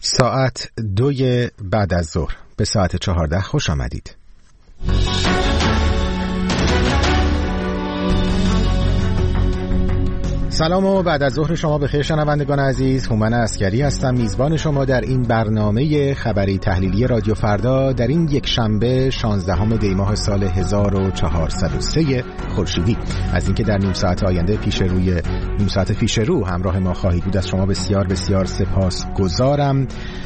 ساعت 2 بعد از ظهر به ساعت 14 خوش آمدید. سلام و بعد از ظهر شما بخیر شنوندگان عزیز. هومن عسکری هستم، میزبان شما در این برنامه خبری تحلیلی رادیو فردا در این یک شنبه 16 دی ماه سال 1403 خورشیدی. از اینکه در نیم ساعت آینده نیم ساعت پیش رو همراه ما خواهید بود از شما بسیار بسیار سپاسگزارم.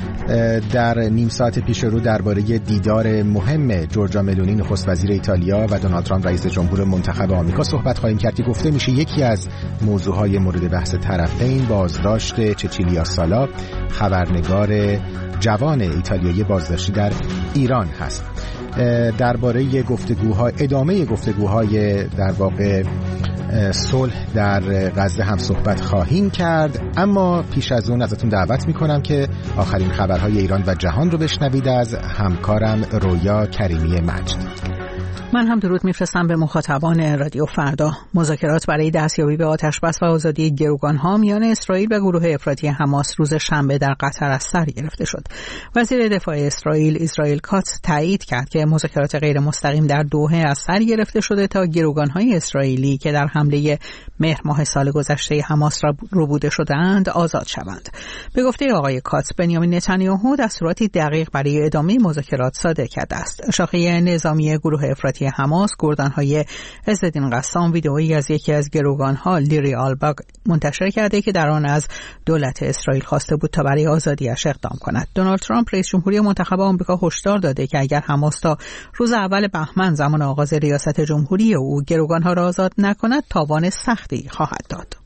در نیم ساعت پیش رو درباره دیدار مهم جورجا ملونی نخست وزیر ایتالیا و دونالد ترامپ رئیس جمهور منتخب آمریکا صحبت خواهیم کرد که گفته میشه یکی از موضوعهای مورد بحث طرفین بازداشت چچیلیا سالا، خبرنگار جوان ایتالیایی بازداشتی در ایران هست. درباره ادامه گفتگوهای در واقع صلح در غزه هم صحبت خواهیم کرد، اما پیش از اون ازتون دعوت میکنم که آخرین خبرهای ایران و جهان رو بشنوید از همکارم رویا کریمی مجد. من هم درود میفرستم به مخاطبان رادیو فردا. مذاکرات برای دستیابی به آتشبس و آزادی گروگان‌ها میان اسرائیل و گروه افراطی حماس روز شنبه در قطر از سر گرفته شد. وزیر دفاع اسرائیل کاتس تایید کرد که مذاکرات غیر مستقیم در دوحه از سر گرفته شده تا گروگان‌های اسرائیلی که در حمله مهر ماه سال گذشته حماس را ربوده شده‌اند آزاد شوند. به گفته آقای کاتس، بنیامین نتانیاهو دستوراتی دقیق برای ادامه مذاکرات صادر کرده است. شاخه نظامی گروه افراطی حماس گردان‌های عزالدین قسام ویدئویی از یکی از گروگان‌ها لیری آلباگ منتشر کرده که در آن از دولت اسرائیل خواسته بود تا برای آزادیش اقدام کند. دونالد ترامپ رئیس جمهوری منتخب آمریکا هشدار داده که اگر حماس تا روز اول بهمن زمان آغاز ریاست جمهوری او گروگان‌ها را آزاد نکند تاوان سختی خواهد داد.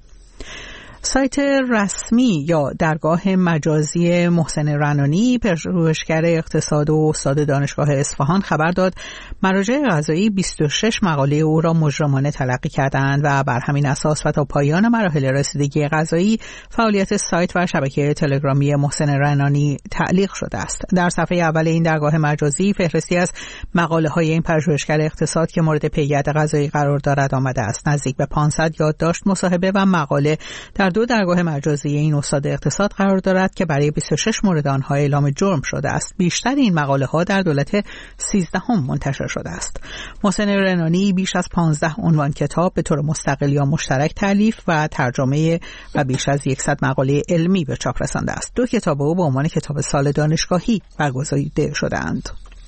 سایت رسمی یا درگاه مجازی محسن رنانی، پژوهشگر اقتصاد و استاد دانشگاه اصفهان، خبر داد مراجع قضایی 26 مقاله او را مجرمانه تلقی کردند و بر همین اساس و تا پایان مراحل رسیدگی قضایی فعالیت سایت و شبکه تلگرامی محسن رنانی تعلیق شده است. در صفحه اول این درگاه مجازی فهرستی از مقاله‌های این پژوهشگر اقتصاد که مورد پیگرد قضایی قرار دارد آمده است. نزدیک به 500 یادداشت، مصاحبه و مقاله در 2 درگاه مجازی این استاد اقتصاد قرار دارد که برای 26 مورد آنها اعلام جرم شده است. بیشتر این مقاله ها در دولت 13 منتشر شده است. محسن رنانی بیش از 15 عنوان کتاب به طور مستقل یا مشترک تالیف و ترجمه و بیش از 100 مقاله علمی به چاپ رسانده است. 2 کتاب او به عنوان کتاب سال دانشگاهی برگزیده شده‌اند.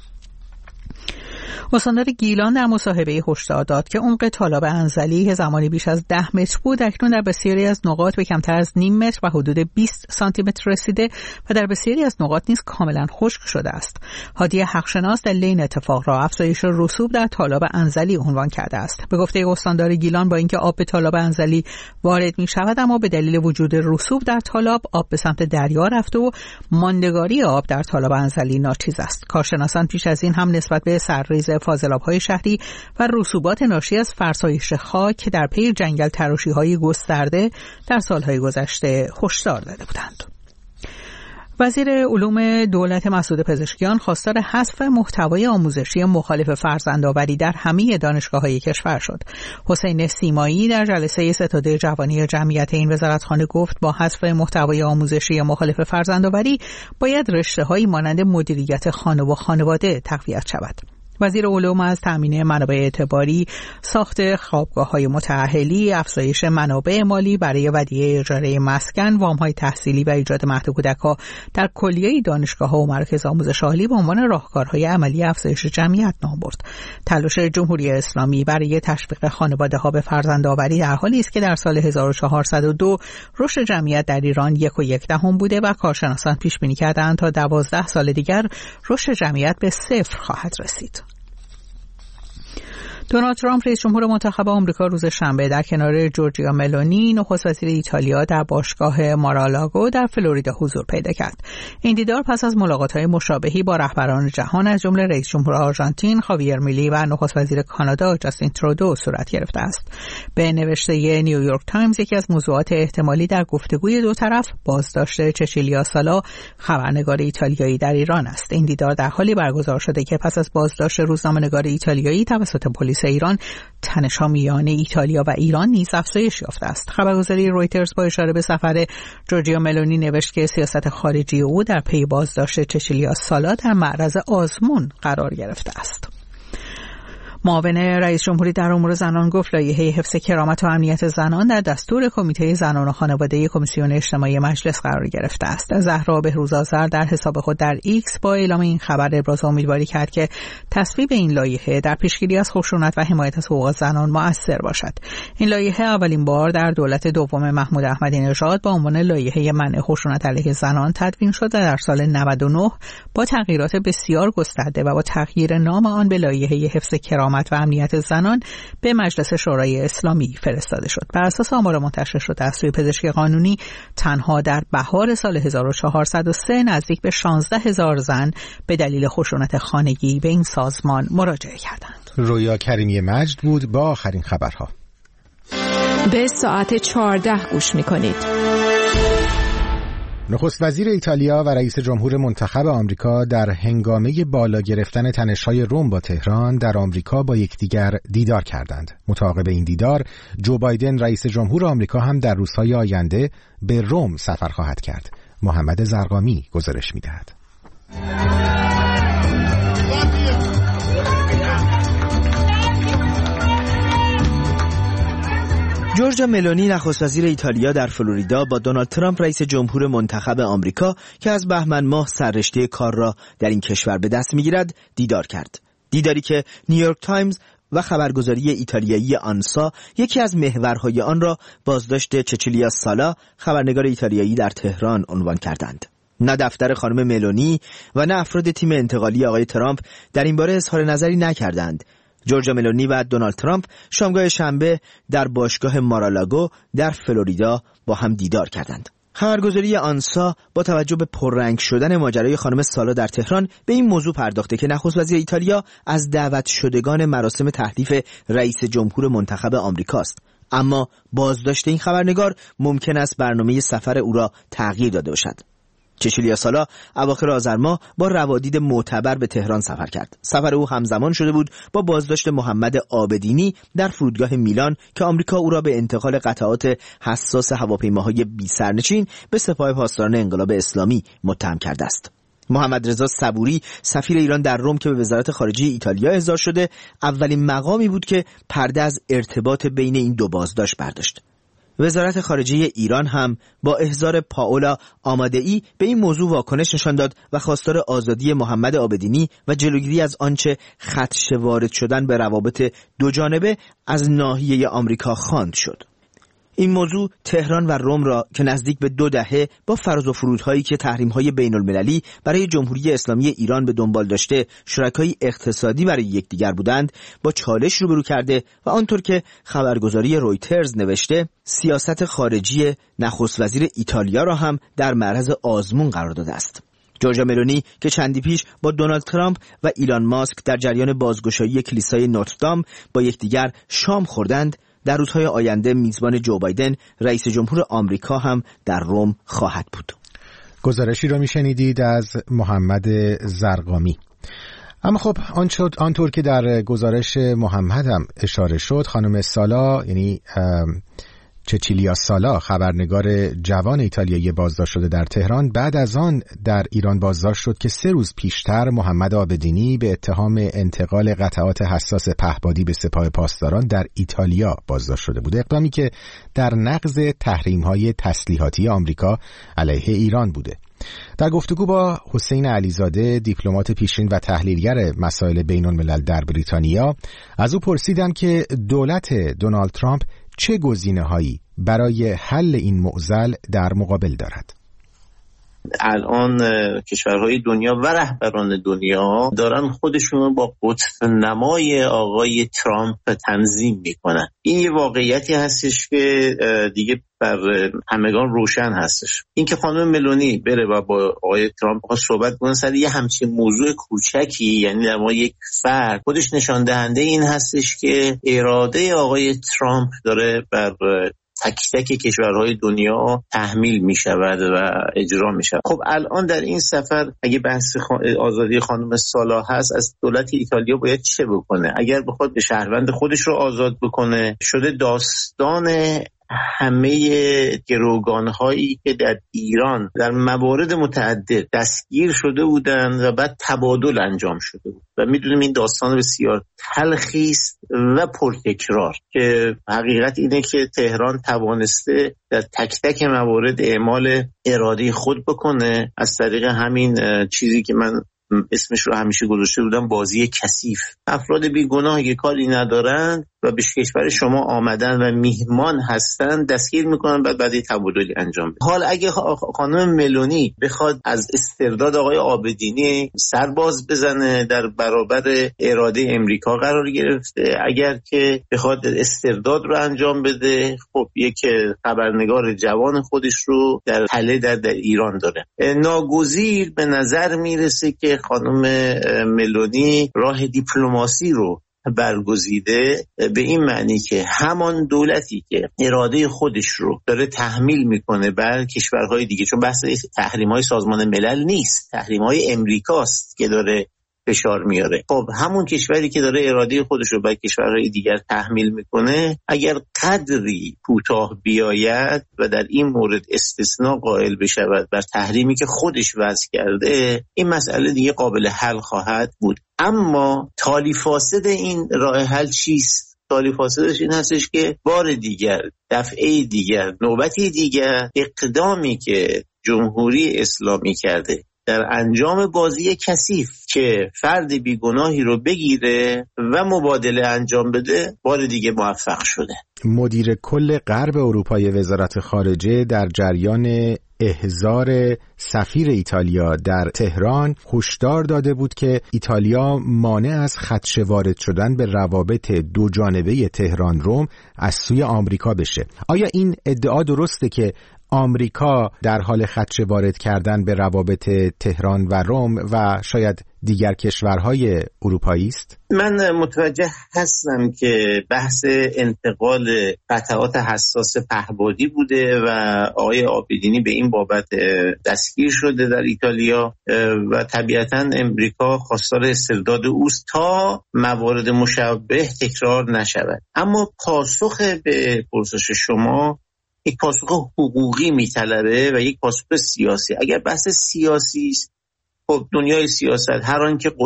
استاندار گیلان در مصاحبه هشدار داد که عمق تالاب انزلی که زمانی بیش از 10 متر بود اکنون در بسیاری از نقاط به کمتر از نیم متر و حدود 20 سانتی متر رسیده و در بسیاری از نقاط نیز کاملا خشک شده است. هادی حقشناس دلیل این اتفاق را افزایش رسوب در تالاب انزلی عنوان کرده است. به گفته استاندار گیلان، با اینکه آب به تالاب انزلی وارد می شود، اما به دلیل وجود رسوب در تالاب آب به سمت دریا رفته و ماندگاری آب در تالاب انزلی ناچیز است. کارشناسان پیش از این هم نسبت به سرریز فاضلاب‌های شهری و رسوبات ناشی از فرسایش خاک در پی جنگل تراشی‌های گسترده در سالهای گذشته هشدار داده بودند. وزیر علوم دولت مسعود پزشکیان خواستار حذف محتوای آموزشی مخالف فرزندآوری در همه دانشگاه‌های کشور شد. حسین سیمایی در جلسه ستاد جوانی جمعیت این وزارتخانه گفت با حذف محتوای آموزشی مخالف فرزندآوری باید رشته‌هایی مانند مدیریت خانه و خانواده تقویت شود. وزیر علوم از تامین منابع اعتباری، ساخت خوابگاه‌های متأهلی، افزایش منابع مالی برای ودیعه اجاره مسکن، وام‌های تحصیلی و ایجاد مهد کودک‌ها در کلیه دانشگاه‌ها و مراکز آموزش عالی به عنوان راهکارهای عملی افزایش جمعیت نام برد. تلاش جمهوری اسلامی برای تشویق خانواده‌ها به فرزندآوری در حالی است که در سال 1402 رشد جمعیت در ایران 1.1 بوده و کارشناسان پیش بینی کردند تا 12 سال دیگر رشد جمعیت به 0 خواهد رسید. دونالد ترامپ رئیس جمهور منتخب آمریکا روز شنبه در کنار جورجیا ملونی نخست وزیر ایتالیا در باشگاه مارالاگو در فلوریدا حضور پیدا کرد. این دیدار پس از ملاقات‌های مشابهی با رهبران جهان از جمله رئیس جمهور آرژانتین خاویر میلی و نخست وزیر کانادا جاستین ترودو صورت گرفته است. به نوشته نیویورک تایمز یکی از موضوعات احتمالی در گفتگوی دو طرف بازداشت چچیلیا سالا، خبرنگار ایتالیایی در ایران است. این دیدار در حالی برگزار شده که پس از بازداشت روزنامه‌نگار ایتالیایی توسط پلیس پلیس ایران، تنش‌ها میان ایتالیا و ایران نیز افزایش یافته است. خبرگزاری رویترز با اشاره به سفر جورجیا ملونی نوشت که سیاست خارجی او در پی بازداشت چچیلیا سالا در معرض آزمون قرار گرفته است. معاون رئیس جمهوری در امور زنان گفت لایحه حفظ کرامت و امنیت زنان در دستور کمیته زنان و خانواده کمیسیون اجتماعی مجلس قرار گرفته است. زهرا بهروزآذر در حساب خود در ایکس با اعلام این خبر ابراز امیدواری کرد که تصویب این لایحه در پیشگیری از خشونت و حمایت از حقوق زنان مؤثر باشد. این لایحه اولین بار در دولت دوم محمود احمدی نژاد با عنوان لایحه منع خشونت علیه زنان تدوین شد و در سال 99 با تغییرات بسیار گسترده و با تغییر نام آن به لایحه حفظ کرامت و امنیت زنان به مجلس شورای اسلامی فرستاده شد. بر اساس آمار منتشر شده از سوی پزشکی قانونی تنها در بهار سال 1403 نزدیک به 16,000 زن به دلیل خشونت خانگی به این سازمان مراجعه کردند. رویا کریمی مجد بود با آخرین خبرها. به ساعت 14 گوش می‌کنید. نخست وزیر ایتالیا و رئیس جمهور منتخب آمریکا در هنگامه بالا گرفتن تنش‌های روم با تهران در آمریکا با یکدیگر دیدار کردند. متعاقب این دیدار، جو بایدن رئیس جمهور آمریکا هم در روزهای آینده به روم سفر خواهد کرد. محمد زرقامی گزارش می‌دهد. جورجیا ملونی نخست وزیر ایتالیا در فلوریدا با دونالد ترامپ رئیس جمهور منتخب آمریکا که از بهمن ماه سررشته کار را در این کشور به دست می‌گیرد دیدار کرد. دیداری که نیویورک تایمز و خبرگزاری ایتالیایی آنسا یکی از محورهای آن را بازداشت چچیلیا سالا، خبرنگار ایتالیایی در تهران عنوان کردند. نه دفتر خانم ملونی و نه افراد تیم انتقالی آقای ترامپ در این باره اظهار نظری نکردند. جورجیا ملونی و دونالد ترامپ شامگاه شنبه در باشگاه مارالاگو در فلوریدا با هم دیدار کردند. خبرگزاری آنسا با توجه به پررنگ شدن ماجرای خانم سالا در تهران به این موضوع پرداخته که نخست وزیر ایتالیا از دعوت شدگان مراسم تحلیف رئیس جمهور منتخب آمریکاست. اما بازداشت این خبرنگار ممکن است برنامه سفر او را تغییر داده باشد. چچیلیا سالا اواخر آذر ماه با روادید معتبر به تهران سفر کرد. سفر او همزمان شده بود با بازداشت محمد عابدینی در فرودگاه میلان که آمریکا او را به انتقال قطعات حساس هواپیماهای بی سرنشین به سپاه پاسداران انقلاب اسلامی متهم کرده است. محمد رضا صبوری سفیر ایران در روم که به وزارت خارجه ایتالیا احضار شده، اولین مقامی بود که پرده از ارتباط بین این دو بازداشت برداشت. وزارت خارجه ایران هم با احضار پائولا آماده‌ای به این موضوع واکنش نشان داد و خواستار آزادی محمد عابدینی و جلوگیری از آنچه خدشه وارد شدن به روابط دو جانبه از ناحیه آمریکا خواند شد. این موضوع تهران و روم را که نزدیک به 2 دهه با فراز و فرودهایی که تحریم‌های بین‌المللی برای جمهوری اسلامی ایران به دنبال داشته شرکای اقتصادی برای یکدیگر بودند با چالش روبرو کرده و آنطور که خبرگزاری رویترز نوشته سیاست خارجی نخست وزیر ایتالیا را هم در معرض آزمون قرار داده است. جورجیا ملونی که چندی پیش با دونالد ترامپ و ایلان ماسک در جریان بازگشایی کلیسای نوتردام با یکدیگر شام خوردند، در روزهای آینده میزبان جو بایدن رئیس جمهور آمریکا هم در روم خواهد بود. گزارشی رو میشنیدید از محمد زرقامی. اما خب آنطور که در گزارش محمد هم اشاره شد، خانم سالا یعنی چچیلیا سالا خبرنگار جوان ایتالیایی بازداشت شده در تهران بعد از آن در ایران بازداشت شد که 3 روز پیشتر محمد عابدینی به اتهام انتقال قطعات حساس پهپادی به سپاه پاسداران در ایتالیا بازداشت شده بود، اقدامی که در نقض تحریم‌های تسلیحاتی آمریکا علیه ایران بوده. در گفتگو با حسین علیزاده دیپلمات پیشین و تحلیلگر مسائل بین‌الملل در بریتانیا از او پرسیدم که دولت دونالد ترامپ چه گزینه‌هایی برای حل این معضل در مقابل دارد؟ الان کشورهای دنیا و رهبران دنیا دارن خودشون با قطب نمای آقای ترامپ تنظیم میکنن. این یه واقعیتی هستش که دیگه بر همگان روشن هستش. این که خانم ملونی بره و با آقای ترامپ صحبت کنه سر یه همچین موضوع کوچکی، یعنی در ما یک فرد، خودش نشان دهنده این هستش که اراده آقای ترامپ داره بر تک تک کشورهای دنیا تحمیل می شود و اجرا می شود. خب الان در این سفر اگه بحث آزادی خانم سالا هست، از دولت ایتالیا باید چه بکنه؟ اگر بخواد به شهروند خودش رو آزاد بکنه، شده داستان همه گروگان‌هایی که در ایران در موارد متعدد دستگیر شده بودند و بعد تبادل انجام شده بود و میدونیم این داستان بسیار تلخی است و پرتکرار که حقیقت اینه که تهران توانسته در تک تک موارد اعمال اراده خود بکنه از طریق همین چیزی که من اسمش رو همیشه گذاشته بودم بازی کثیف. افراد بیگناه که کاری ندارن و به کشور شما آمدن و میهمان هستن دستگیر میکنن بعد تبادلی انجام بده. حال اگه خانم ملونی بخواد از استرداد آقای عابدینی سرباز بزنه در برابر اراده امریکا قرار گرفته، اگر که بخواد استرداد رو انجام بده، خب یک خبرنگار جوان خودش رو در تله در ایران داره. ناگزیر به نظر میرسه که خانم ملونی راه دیپلماسی رو برگزیده، به این معنی که همان دولتی که اراده خودش رو داره تحمیل میکنه بر کشورهای دیگه، چون بحث تحریم‌های سازمان ملل نیست، تحریم‌های امریکاست که داره فشار میاره. خب همون کشوری که داره اراده خودش رو بر کشورهای دیگر تحمیل میکنه اگر قدری کوتاه بیاید و در این مورد استثناء قائل بشود بر تحریمی که خودش وضع کرده، این مسئله دیگه قابل حل خواهد بود. اما تالی فاسد این راه حل چیست؟ تالی فاسدش این هستش که بار دیگر، دفعه دیگر، نوبتی دیگر اقدامی که جمهوری اسلامی کرده در انجام بازی کثیف که فرد بیگناهی رو بگیره و مبادله انجام بده، بار دیگه موفق شده. مدیر کل غرب اروپای وزارت خارجه در جریان احضار سفیر ایتالیا در تهران هشدار داده بود که ایتالیا مانع از خدشه وارد شدن به روابط دو جانبه تهران روم از سوی آمریکا بشه. آیا این ادعا درسته که آمریکا در حال خدشه وارد کردن به روابط تهران و روم و شاید دیگر کشورهای اروپایی است؟ من متوجه هستم که بحث انتقال قطعات حساس پهبادی بوده و آقای عابدینی به این بابت دستگیر شده در ایتالیا و طبیعتاً امریکا خواستار استرداد اوست تا موارد مشابه تکرار نشود. اما پاسخ به پرسش شما یک پاسخ حقوقی میطلبه و یک پاسخ سیاسی. اگر بحث سیاسی است، خب دنیای سیاست هر آن که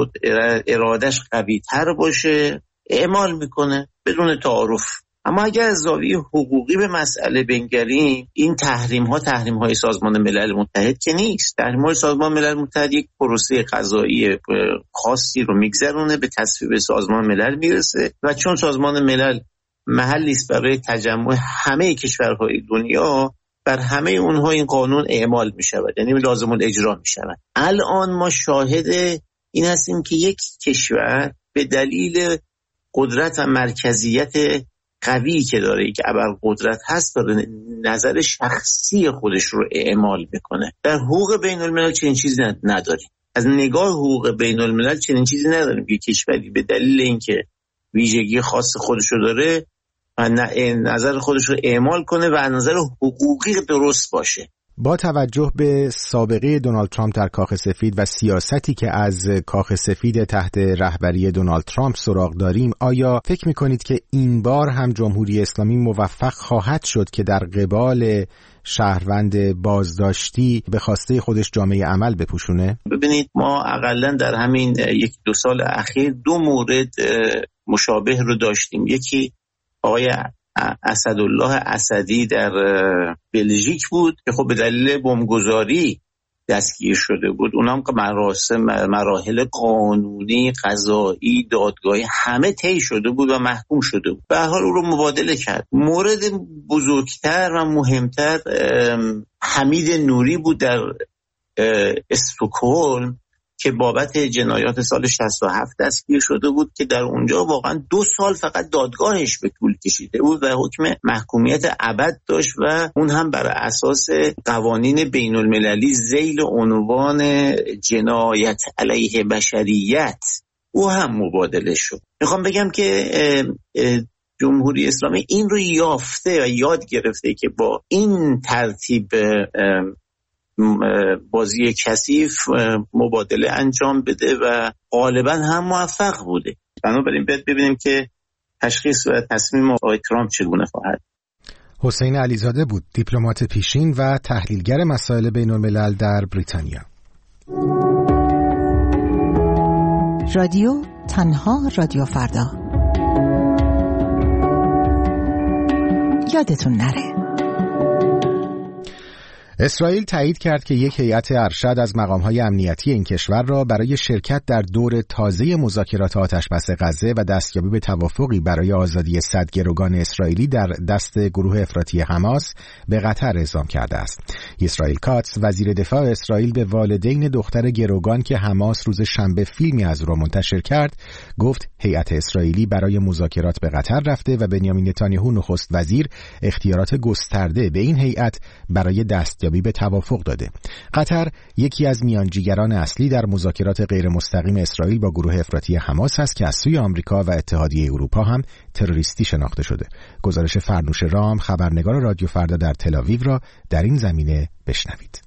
ارادش قوی تر باشه اعمال میکنه بدون تعارف. اما اگر از زاویه حقوقی به مسئله بنگریم، این تحریم های سازمان ملل متحد که نیست. تحریم های سازمان ملل متحد یک پروسه قضایی خاصی رو میگذرونه، به تصویب سازمان ملل میرسه و چون سازمان ملل محلی است برای تجمع همه کشورهای دنیا، بر همه اونها این قانون اعمال می شود، یعنی لازم الاجرا می شود. الان ما شاهد این هستیم که یک کشور به دلیل قدرت و مرکزیت قوی که داره، که ابرقدرت هست، داره نظر شخصی خودش رو اعمال میکنه. در حقوق بین الملل چنین چیزی نداریم. از نگاه حقوق بین الملل چنین چیزی نداریم که کشوری به دلیل اینکه ویژگی خاص خودش رو داره نظر خودش رو اعمال کنه و نظر حقوقی درست باشه. با توجه به سابقه دونالد ترامپ در کاخ سفید و سیاستی که از کاخ سفید تحت رهبری دونالد ترامپ سراغ داریم، آیا فکر می‌کنید که این بار هم جمهوری اسلامی موفق خواهد شد که در قبال شهروند بازداشتی به خواسته خودش جامعه عمل بپوشونه؟ ببینید، ما حداقل در همین 1-2 سال اخیر 2 مورد مشابه رو داشتیم. یکی آقای اسدالله اسدی در بلژیک بود که خب به دلیل بمبگذاری دستگیر شده بود. اونم که مراحل قانونی، قضایی، دادگاهی همه طی شده بود و محکوم شده بود. به هر حال او رو مبادله کرد. مورد بزرگتر و مهمتر حمید نوری بود در استکهلم که بابت جنایات سال 67 دستگیر شده بود که در اونجا واقعا 2 سال فقط دادگاهش به طول کشیده بود و حکم محکومیت ابد داشت و اون هم بر اساس قوانین بین المللی ذیل عنوان جنایت علیه بشریت او هم مبادله شد. میخوام بگم که جمهوری اسلامی این رو یافته و یاد گرفته که با این ترتیب بازی کثیف مبادله انجام بده و غالبا هم موفق بوده. بنابراین ببینیم که تشخیص و تصمیم آقای ترامپ چگونه خواهد. حسین علیزاده بود، دیپلمات پیشین و تحلیلگر مسائل بین‌الملل در بریتانیا. رادیو تنها رادیو فردا. یادتون نره. اسرائیل تایید کرد که یک هیئت ارشد از مقام‌های امنیتی این کشور را برای شرکت در دور تازه مذاکرات آتشبس غزه و دستیابی به توافقی برای آزادی 100 گروگان اسرائیلی در دست گروه افراطی حماس به قطر اعزام کرده است. اسرائیل کاتس، وزیر دفاع اسرائیل، به والدین دختر گروگان که حماس روز شنبه فیلمی از او را منتشر کرد، گفت هیئت اسرائیلی برای مذاکرات به قطر رفته و بنیامین نتانیاهو نخست وزیر اختیارات گسترده به این هیئت برای دستیابی به توافق داده. قطر یکی از میانجیگران اصلی در مذاکرات غیر مستقیم اسرائیل با گروه افراطی حماس است که از سوی آمریکا و اتحادیه اروپا هم تروریستی شناخته شده. گزارش فرنوش رام، خبرنگار رادیو فردا در تل‌آویو را در این زمینه بشنوید.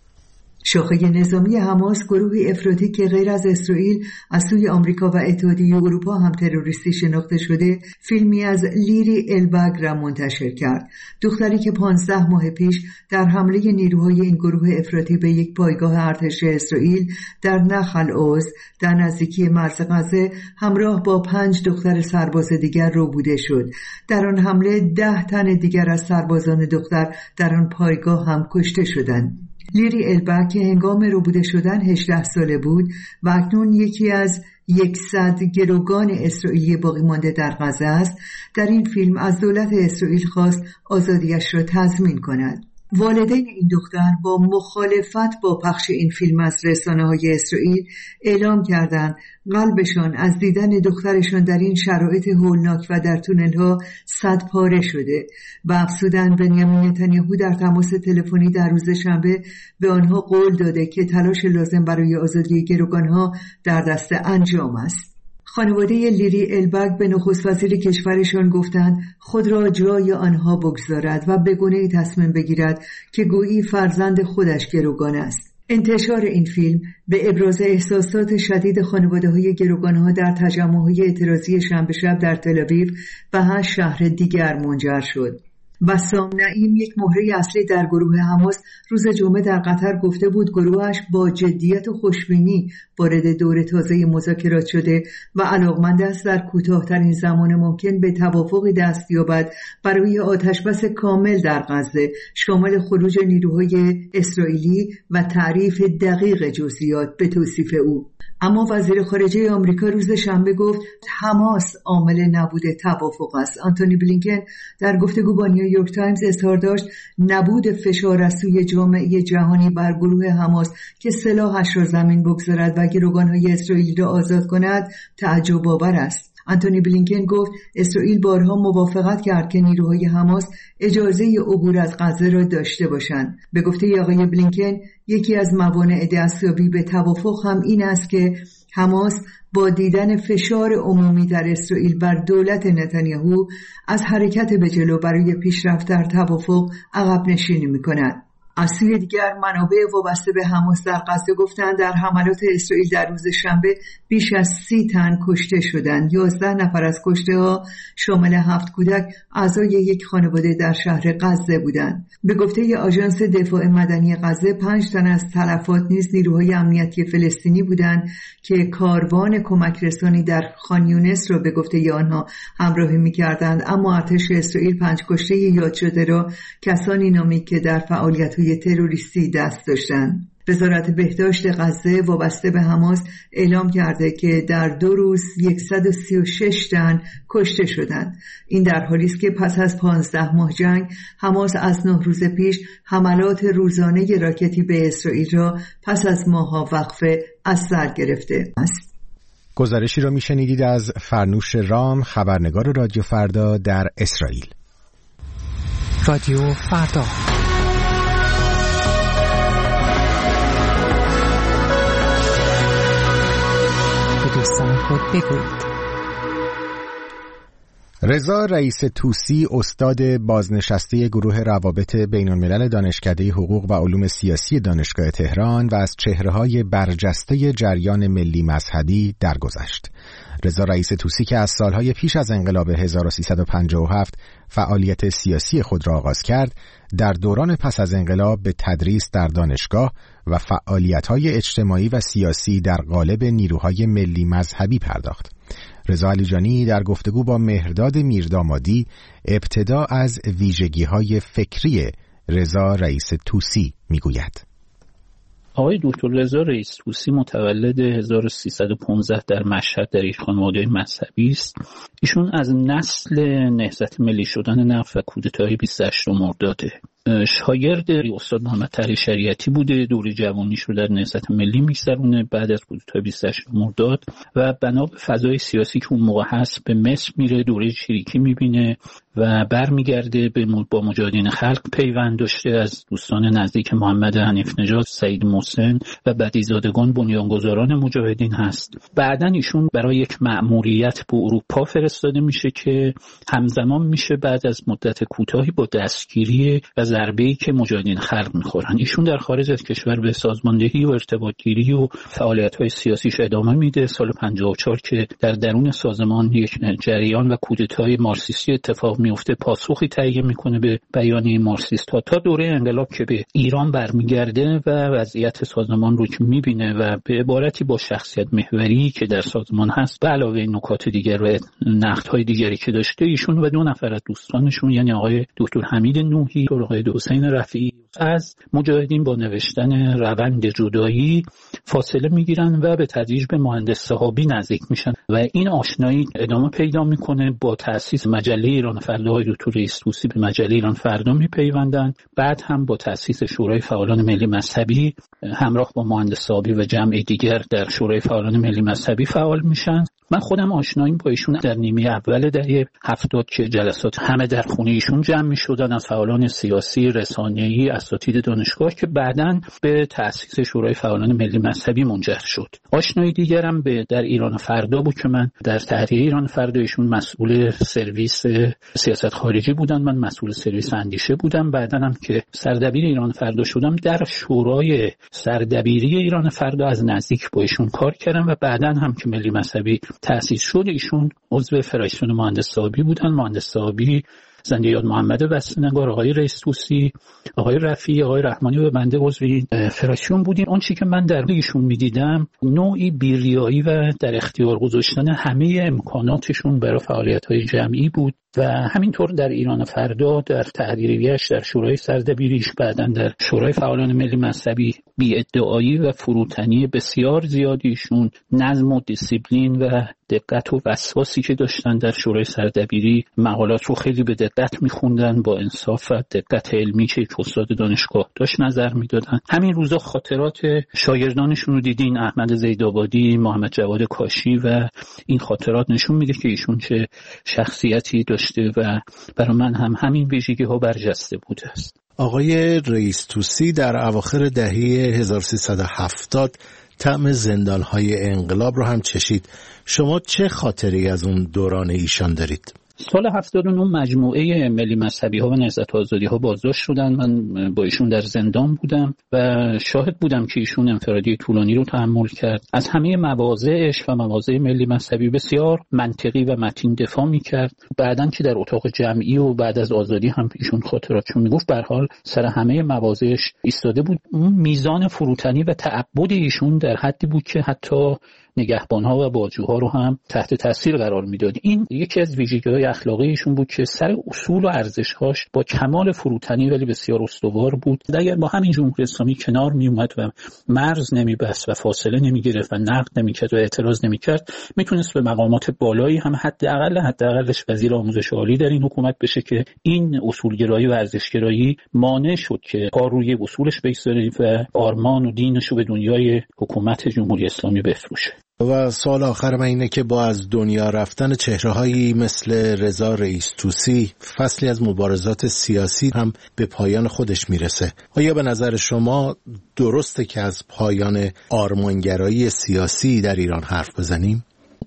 شاخه نظامی حماس، گروهی افراطی که غیر از اسرائیل از سوی آمریکا و اتحادیه اروپا هم تروریستی شناخته شده، فیلمی از لیری البگ را منتشر کرد. دختری که 15 ماه پیش در حمله نیروهای این گروه افراطی به یک پایگاه ارتش اسرائیل در نخل عوض در نزدیکی مرز غزه همراه با 5 دختر سرباز دیگر روبوده شد. در آن حمله 10 تن دیگر از سربازان دختر در آن پایگاه هم کشته شدند. لیری البگ که هنگام روبوده شدن 18 ساله بود و اکنون یکی از 100 گروگان اسرائیلی باقی مانده در غزه است، در این فیلم از دولت اسرائیل خواست آزادیش را تضمین کند. والدین این دختر با مخالفت با پخش این فیلم از رسانه‌های اسرائیل اعلام کردند قلبشان از دیدن دخترشان در این شرایط هولناک و در تونل‌ها 100 پاره شده و افزودند بنیامین نتانیاهو در تماس تلفنی در روز شنبه به آنها قول داده که تلاش لازم برای آزادی گروگانها در دست انجام است. خانواده لیری البگ به نخست وزیر کشورشان گفتند خود را جای آنها بگذارد و به گونه‌ای تصمیم بگیرد که گویی فرزند خودش گروگان است. انتشار این فیلم به ابراز احساسات شدید خانواده‌های گروگان‌ها در تجمع‌های اعتراضی شنبه شب در تل‌آویو و 8 شهر دیگر منجر شد. بسام نعیم، یک مهره اصلی در گروه حماس، روز جمعه در قطر گفته بود گروهش با جدیت و خوشبینی وارد دور تازه مذاکرات شده و علاقمند است در کوتاه‌ترین زمان ممکن به توافقی دست یابد برای آتشبس کامل در غزه، شامل خروج نیروهای اسرائیلی و تعریف دقیق جزئیات به توصیف او. اما وزیر خارجه آمریکا روز شنبه گفت حماس عامل نبود توافق است. آنتونی بلینکن در گفتگو با نیویورک تایمز اظهار داشت نبود فشار از سوی جامعه جهانی بر گروه حماس که سلاحش را زمین بگذارد و گروگان‌های اسرائیلی را آزاد کند تعجب آور است. آنتونی بلینکن گفت اسرائیل بارها موافقت کرد که نیروهای حماس اجازه عبور از غزه را داشته باشند. به گفته آقای بلینکن یکی از موانع دستیابی به توافق هم این است که حماس با دیدن فشار عمومی در اسرائیل بر دولت نتانیاهو از حرکت به جلو برای پیشرفت در توافق عقب نشینی می‌کند. از سوی دیگر منابع وابسته به حماس در غزه گفتند در حملات اسرائیل در روز شنبه بیش از 30 تن کشته شدند. 11 نفر از کشته‌ها شامل 7 کودک اعضای یک خانواده در شهر غزه بودند. به گفته آژانس دفاع مدنی غزه 5 تن از تلفات نیز نیروهای امنیتی فلسطینی بودند که کاروان کمک رسانی در خان یونس را به گفته آنها همراهی می‌کردند، اما ارتش اسرائیل 5 کشته یاد شده را کسانی نامید که در فعالیت‌های تروریستی دست داشتند. وزارت بهداشت غزه وابسته به حماس اعلام کرده که در 2 روز 136 تن کشته شدند. این در حالی است که پس از 15 ماه جنگ حماس از 9 روز پیش حملات روزانه راکتی به اسرائیل را پس از ماه‌ها وقفه از سر گرفته است. گزارشی را میشنیدید از فرنوش رام، خبرنگار رادیو فردا در اسرائیل. رادیو فردا. به دوستان خود بگویید. رضا رئیس طوسی، استاد بازنشسته گروه روابط بین‌الملل دانشکده حقوق و علوم سیاسی دانشگاه تهران و از چهره‌های برجسته جریان ملی مذهبی درگذشت. رضا رئیس طوسی که از سالهای پیش از انقلاب 1357 فعالیت سیاسی خود را آغاز کرد، در دوران پس از انقلاب به تدریس در دانشگاه و فعالیت‌های اجتماعی و سیاسی در قالب نیروهای ملی مذهبی پرداخت. رضا علیجانی در گفتگو با مهرداد میردامادی ابتدا از ویژگی‌های فکری رضا رئیس طوسی میگوید. آقای دکتر رضا رئیس طوسی متولد 1315 در مشهد در یک خانواده مذهبی است. ایشون از نسل نهضت ملی شدن نفت و کودتای 28 مرداده. شاگرد استاد محمد طاهر شریعتی بوده، دوره جوانیش رو در نهضت ملی می‌گذرونه بعد از کودتای 28 مرداد و بنا به فضای سیاسی که اون موقع هست به مصر میره، دوره چریکی میبینه و برمیگرده با مجاهدین خلق پیوند داشته. از دوستان نزدیک محمد حنیف نژاد، سعید محسن و بدیزادگان بنیانگذاران مجاهدین هست. بعداً ایشون برای یک مأموریت به اروپا فرستاده میشه که همزمان میشه بعد از مدت کوتاهی با دستگیری و ضربه‌ای که مجاهدین خلق میخورن. ایشون در خارج از کشور به سازماندهی و ارتباطگیری و فعالیت‌های سیاسیش ادامه میده. سال 54 که در درون سازمان یک جریان و کودتای مارکسیستی اتفاق میفته، پاسخی تهیه میکنه به بیانیه مارکسیست‌ها. تا دوره انقلاب که به ایران برمیگرده و وضعیت سازمان رو که میبینه و به عبارتی با شخصیت محوری که در سازمان هست به علاوه نکات دیگر و نقدهای دیگری که داشته، ایشون و دو نفر از دوستانشون یعنی آقای دکتر حمید نوحی و آقای حسین رفیعی از مجاهدین با نوشتن روند جدایی فاصله میگیرن و به تدریج به مهندس صحابی نزدیک میشن و این آشنایی ادامه پیدا میکنه. با تأسیس مجله ایران فردا های دکتر رئیس طوسی به مجله ایران فردا میپیوندن. بعد هم با تأسیس شورای فعالان ملی مذهبی همراه با مهندس صحابی و جمع دیگر در شورای فعالان ملی مذهبی فعال میشن. من خودم آشناییم با ایشون در نیمه اول دهه 70 که جلسات همه در خونه ایشون جمع می‌شدن از فعالان سیاسی، رسانه‌ای، اساتید دانشگاه که بعداً به تأسیس شورای فعالان ملی مذهبی منجر شد. آشنایی دیگرم در ایران فردا بود که من در تحریه ایران فردا ایشون مسئول سرویس سیاست خارجی بودن، من مسئول سرویس اندیشه بودم. بعداً هم که سردبیر ایران فردا شدم در شورای سردبیری ایران فردا از نزدیک با ایشون کار کردم و بعداً هم که ملی مذهبی تأسیس شد ایشون عضو فراکسیون مهندس صحابی بودن. مهندس صحابی زنده یاد محمد بسته‌نگار، آقای رئیس طوسی، آقای رفیعی، آقای رحمانی و بنده عضو فراکسیون بودیم. اون چیزی که من در ایشون می‌دیدم نوعی بی‌ریایی و در اختیار گذاشتن همه امکاناتشون برای فعالیت‌های جمعی بود و همینطور در ایران فردا در تحریریه‌اش در شورای سردبیریش بعداً در شورای فعالان ملی مذهبی بی‌ادعایی و فروتنی بسیار زیادیشون نظم و دیسیپلین و دقت و وسواسی که داشتن در شورای سردبیری مقالات رو خیلی به دقت می‌خوندن، با انصاف و دقت علمی که یک استاد دانشگاه داشت نظر می‌دادن. همین روزا خاطرات شاگردانشون رو دیدین، احمد زیدآبادی، محمد جواد کاشی و این خاطرات نشون میده که ایشون چه شخصیتی داشته و برای من هم همین ویژگی‌ها برجسته بوده است. آقای رئیس طوسی در اواخر دهه 1370 طعم زندان‌های انقلاب رو هم چشید. شما چه خاطری از اون دوران ایشان دارید؟ سال 79 مجموعه ملی مذهبی ها و نهضت آزادی ها بازداشت شدن. من با ایشون در زندان بودم و شاهد بودم که ایشون انفرادی طولانی رو تحمل کرد. از همه مواضعش و مواضع ملی مذهبی بسیار منطقی و متین دفاع می‌کرد. بعدن که در اتاق جمعی و بعد از آزادی هم ایشون خاطراتشون میگفت به هر حال سر همه مواضعش ایستاده بود. اون میزان فروتنی و تعبد ایشون در حدی بود که حتی نگهبان‌ها و بازجوها رو هم تحت تاثیر قرار میداد. این یکی از ویژگی‌های اخلاقی ایشون بود که سر اصول و ارزش‌هاش با کمال فروتنی ولی بسیار استوار بود. اگر با همین جمهوری اسلامی کنار میومد و مرز نمیبست و فاصله نمیگرفت و نقد نمیکرد و اعتراض نمیکرد، میتونست به مقامات بالایی هم حداقلش وزیر آموزش عالی در این حکومت بشه که این اصولگرایی و ارزشگرایی مانع شد که کار روی اصولش بگذاره و آرمان و دینش رو به دنیای حکومت جمهوری اسلامی بفروشه. و سوال آخر من اینه که با از دنیا رفتن چهره‌هایی مثل رضا رئیس طوسی فصلی از مبارزات سیاسی هم به پایان خودش میرسه. آیا به نظر شما درسته که از پایان آرمانگرایی سیاسی در ایران حرف بزنیم؟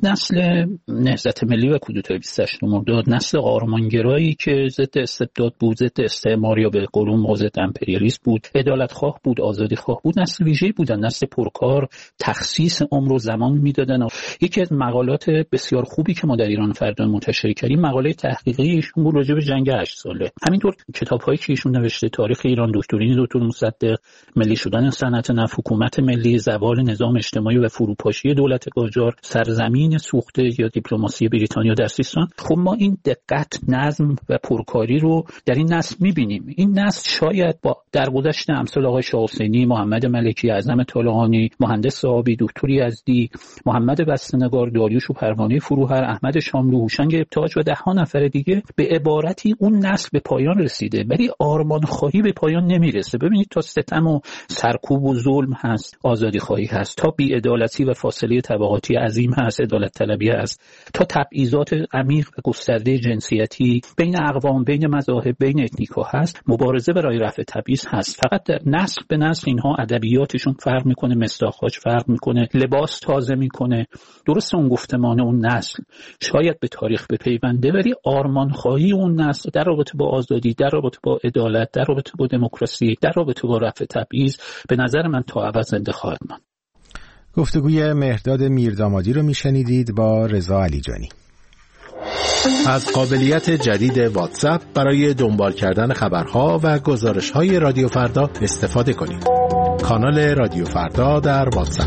نسل نهضت ملی و کودتای 28 مرداد، نسل آرمانگرایی که ضد استبداد بود، ضد استعمار یا به قولون ضد امپریالیسم بود، عدالتخواه بود، آزادیخواه بود، نسل ویژه‌ای بودن، نسل پرکار، تخصیص عمر و زمان میدادن. یکی از مقالات بسیار خوبی که ما در ایران فردا منتشر کردیم مقاله تحقیقی ایشون بود راجع به جنگ 8 ساله. همینطور کتاب‌هایی که ایشون نوشته، تاریخ ایران، دکترین دکتر مصدق، ملی شدن صنعت نفت، حکومت ملی، زوال نظام اجتماعی و فروپاشی دولت قاجار، سرزمین سوخته یا دیپلماسی بریتانیا در سیستان. خب ما این دقت، نظم و پرکاری رو در این نسل می‌بینیم. این نسل شاید با درگذشت امثال آقای شاه حسینی، محمد ملکی، اعظم طالقانی، مهندس صحابی، دکتر یزدی، محمد بسته‌نگار، داریوش و پروانه فروهر، احمد شاملو، هوشنگ ابتهاج و ده نفر دیگه به عبارتی اون نسل به پایان رسیده، ولی آرمان خواهی به پایان نمیرسه. ببینید تا ستم و سرکوب و ظلم هست، آزادی خواهی هست، تا بی‌عدالتی و فاصله طبقاتی عظیم هست، عدالت طلبی هست، تا تبعیضات عمیق و گسترده جنسیتی بین اقوام، بین مذاهب، بین اتنیک‌ها هست، مبارزه برای رفع تبعیض هست. فقط در نسل به نسل اینها ادبیاتشون فرق میکنه، مصداق‌هاش فرق میکنه، لباس تازه میکنه. درسته اون گفتمان اون نسل شاید به تاریخ بپیونده، ولی آرمان خواهی اون نسل در رابطه با آزادی، در رابطه با عدالت، در رابطه با دموکراسی، در رابطه با رفع تبعیض به نظر من تا ابد زنده خواهد ماند. گفتگوی مهرداد میردامادی رو میشنیدید با رضا علیجانی. از قابلیت جدید واتساپ برای دنبال کردن خبرها و گزارش‌های رادیو فردا استفاده کنید. کانال رادیو فردا در واتساپ.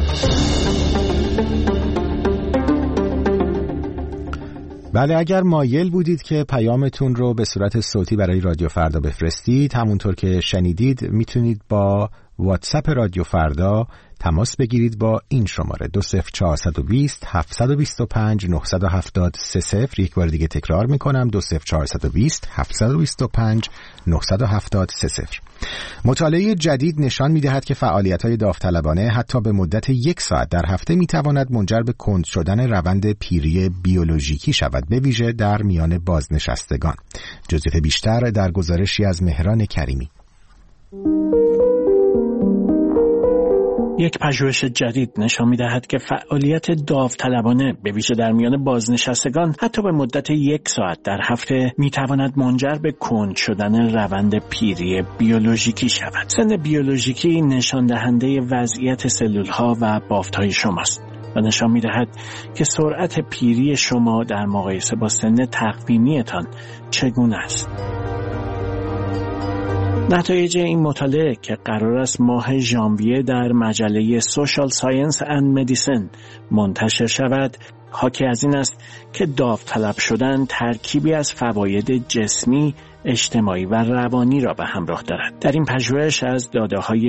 بله، اگر مایل بودید که پیامتون رو به صورت صوتی برای رادیو فردا بفرستید، همونطور که شنیدید میتونید با واتساپ رادیو فردا تماس بگیرید با این شماره 20420 725 970 30. یک بار دیگه تکرار میکنم 20420 725 970 30. مطالعه جدید نشان میدهد که فعالیت‌های داوطلبانه حتی به مدت 1 ساعت در هفته میتواند منجر به کند شدن روند پیری بیولوژیکی شود، به ویژه در میان بازنشستگان. جزئیات بیشتر در گزارشی از مهران کریمی. یک پژوهش جدید نشان می‌دهد که فعالیت داوطلبانه به ویژه در میان بازنشستگان حتی به مدت 1 ساعت در هفته می‌تواند منجر به کند شدن روند پیری بیولوژیکی شود. سن بیولوژیکی نشان دهنده وضعیت سلول‌ها و بافت‌های شماست و نشان می‌دهد که سرعت پیری شما در مقایسه با سن تقویمی‌تان چگونه است. نتایج این مطالعه که قرار است ماه ژانویه در مجله Social Science and Medicine منتشر شود، حاکی از این است که داوطلب شدن ترکیبی از فواید جسمی، اجتماعی و روانی را به همراه دارد. در این پژوهش از داده‌های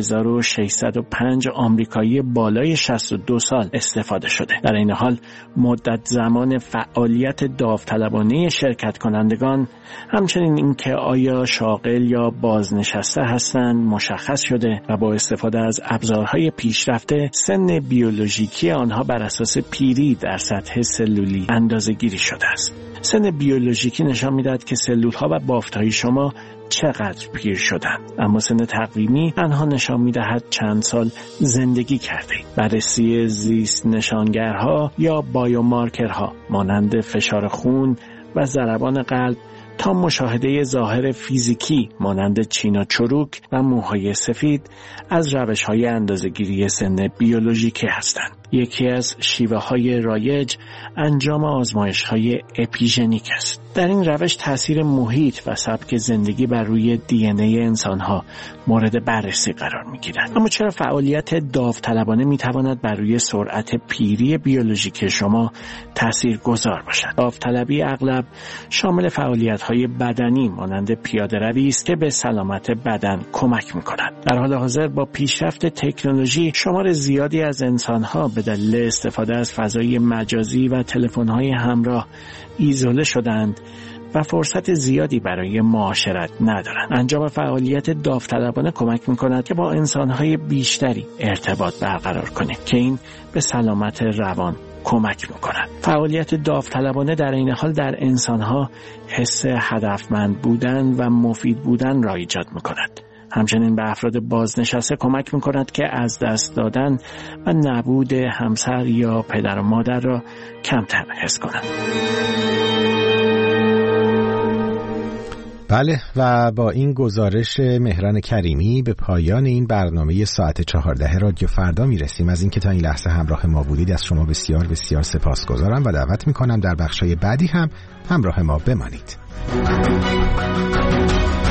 2605 آمریکایی بالای 62 سال استفاده شده. در این حال مدت زمان فعالیت داوطلبانه شرکت کنندگان، همچنین اینکه آیا شاغل یا بازنشسته هستند مشخص شده و با استفاده از ابزارهای پیشرفته سن بیولوژیکی آنها بر اساس پیری در سطح سلولی اندازه‌گیری شده است. سن بیولوژیکی نشان می‌دهد که سلول‌ها و بافت‌های شما چقدر پیر شدند، اما سن تقویمی تنها نشان می‌دهد چند سال زندگی کردید. بررسی زیست نشانگرها یا بایومارکرها مانند فشار خون و ضربان قلب تا مشاهده ظاهر فیزیکی مانند چین و چروک و موهای سفید از روش‌های اندازه‌گیری سن بیولوژیکی هستند. یکی از شیوه‌های رایج انجام آزمایش‌های اپیژنیک است. در این روش تأثیر محیط و سبک زندگی بر روی دی ان ای انسان‌ها مورد بررسی قرار می‌گیرد. اما چرا فعالیت داوطلبانه می‌تواند بر روی سرعت پیری بیولوژیکی شما تأثیرگذار باشد؟ داوطلبی اغلب شامل فعالیت‌های بدنی مانند پیاده‌روی است که به سلامت بدن کمک می‌کند. در حال حاضر با پیشرفت تکنولوژی شمار زیادی از انسان‌ها به دلیل استفاده از فضای مجازی و تلفن‌های همراه ایزوله شدند و فرصت زیادی برای معاشرت ندارند. انجام فعالیت داوطلبانه کمک می‌کند که با انسان‌های بیشتری ارتباط برقرار کنید که این به سلامت روان کمک می‌کند. فعالیت داوطلبانه در این حال در انسان‌ها حس هدفمند بودن و مفید بودن را ایجاد می‌کند. همچنین به افراد بازنشسته کمک می‌کند که از دست دادن و نبود همسر یا پدر و مادر را کمتر حس کنند. بله، و با این گزارش مهران کریمی به پایان این برنامه ساعت 14 رادیو فردا میرسیم. از اینکه تا این لحظه همراه ما بودید از شما بسیار بسیار سپاسگزارم و دعوت میکنم در بخشای بعدی هم همراه ما بمانید.